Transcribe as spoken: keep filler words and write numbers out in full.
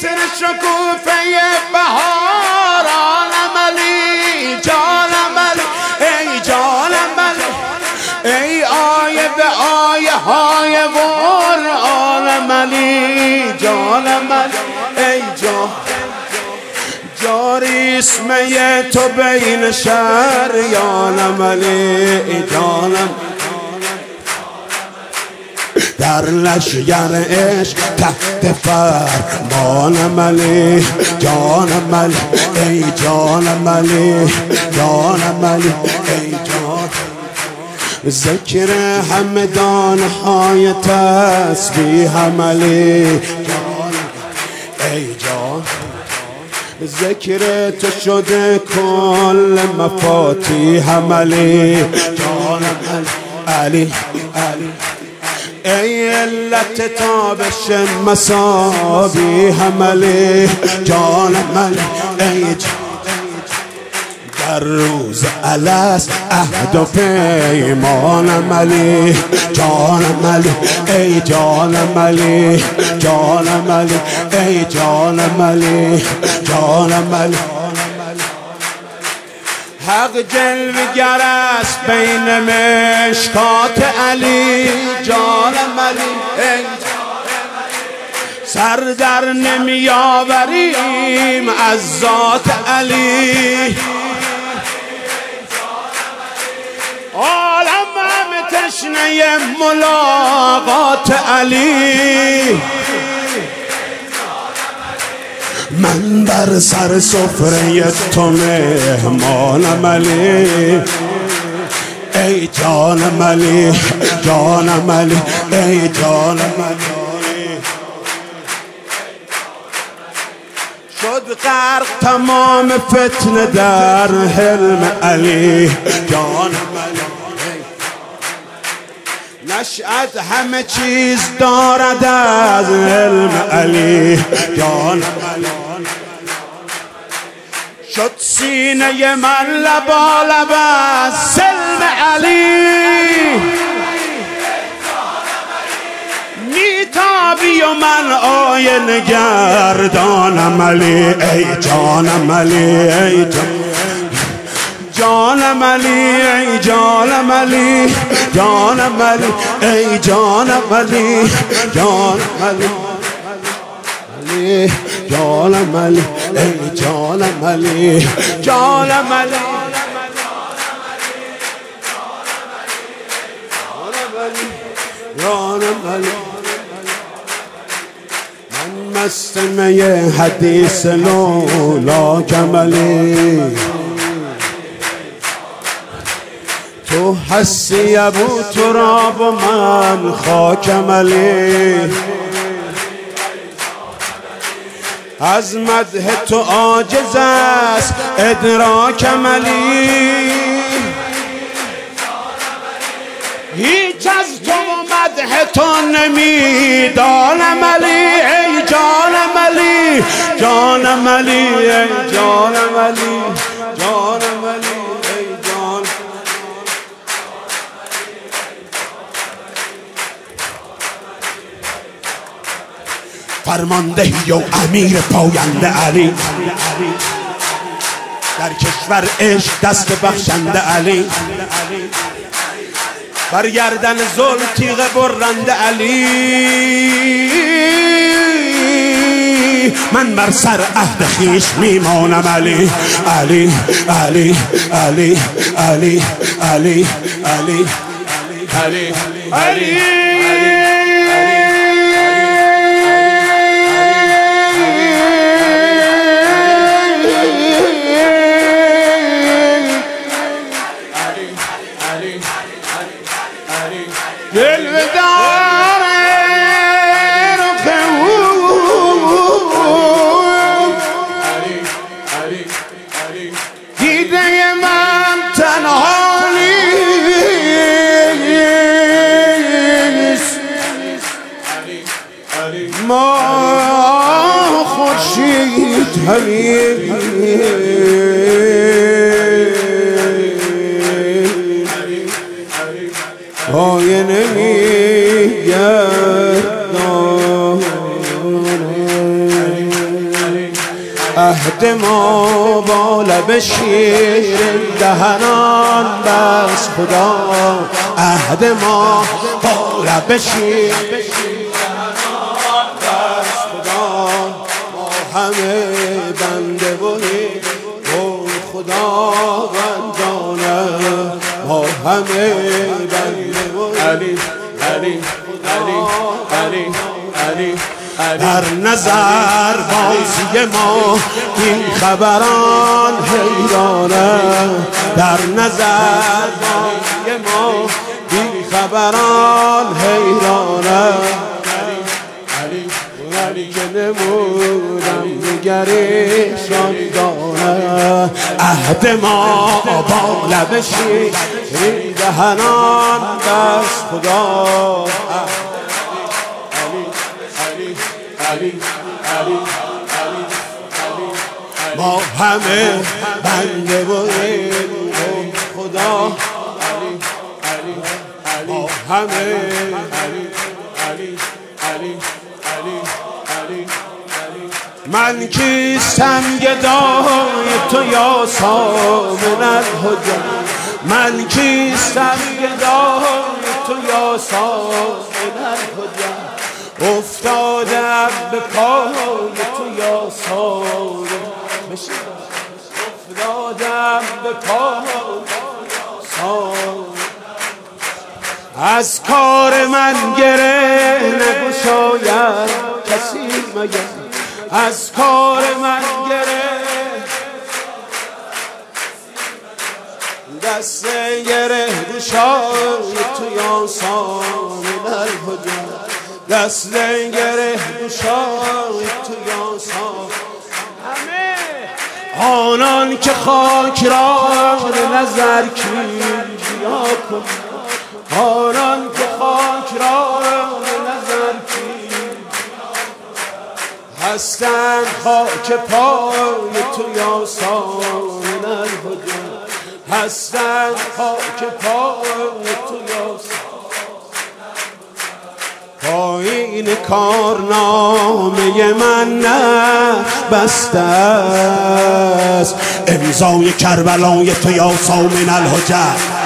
عطر شکوفه بهار عالم علی جانم علی ای جانم علی ای آیه به آیه های قرآنم علی جانم علی ای جان جاری اسمه تو بین شریانم علی جانم در لشگر عشق تحت فرمانم علی جانم علی ای جانم علی جانم علی ای جان ذکر همدان های تسبیحم علی جانم ای جان ذکر تو شده کل مفاتیحم علی جانم علی علی ای علت تابش مصابیحم علی جانم علی ای جان در روز الست عهد و پیمانم علی جانم علی ای جانم علی جانم علی ای جانم علی جانم علی حق جلوگر است بین مشکات علی جانم علی ای سر در نمی آوریم از ذات علی عالم هم تشنه ملاقات علی من بر سر سفره تو مهمانم علی ای جانم علی جانم علی ای جانم علی شد غرق تمام فتنه در حلم علی جانم علی نشأت همه چیز دارد از علم علی جانم علی شد سینه من لبالب از سلم علی میتابی و من آینه گردانم علی ای جانم علی ای جانم علی ای جانم علی جانم علی ای جانم علی جانم علی جانم علی ای جانم علی جانم علی جانم علی من مست می حدیث لولا کملی تو هستی ابو تراب و من خاکم علی از مدح تو عاجز است ادراکم علی هیچ از تو و مدح تو نمیدانم علی ای جانم علی جانم علی ای جانم علی جانم علی ای جان فرماندهی و امیر پاینده علی در کشور عشق دست بخشنده علی بر گردن ظلم تیغ برنده علی من بر سر عهد خویش میمانم علی علی علی علی علی علی علی علی علی دیده من تنها نیست ما خورشید همین پای نمیگردانه عهد ما با لب شیر دهنان بس خدا، عهد ما با لب شیر دهنان بس خدا. ما همه بنده بودیم و خدا بندانه، ما همه بنده بودیم. علی علی علی علی علی در نظر بازی ما این خبران حیرانه، در نظر بازی ما این خبران حیرانه. علی که نمودم نگریشان دانه، عهد ما با لب شیر دهنان بس خدا. علی علی علی ما همه بنده بودیم خدا. علی علی ما همه علی علی علی علی علی من کیستم گدای تو یا سامن الهدی، من کیستم گدای تو یا سامن الهدی. افتادم به پای تو یا سامن، افتادم به پای سامن. از کار من گره نگشاید کسی مگر، از کار من گره دست گره گشای تو یا سامن الهدی، دست گره گشای تو یا سامن. آنان که خاک را نظر کیا کن، آنان که خاک را نظر کیا هستند خاک پای تو یا سامن الهدی، هستند خاک پای تو یا سامن. پایین کارنامه من نقش بسته است، امضای کربلای تو یا سامن الحجت.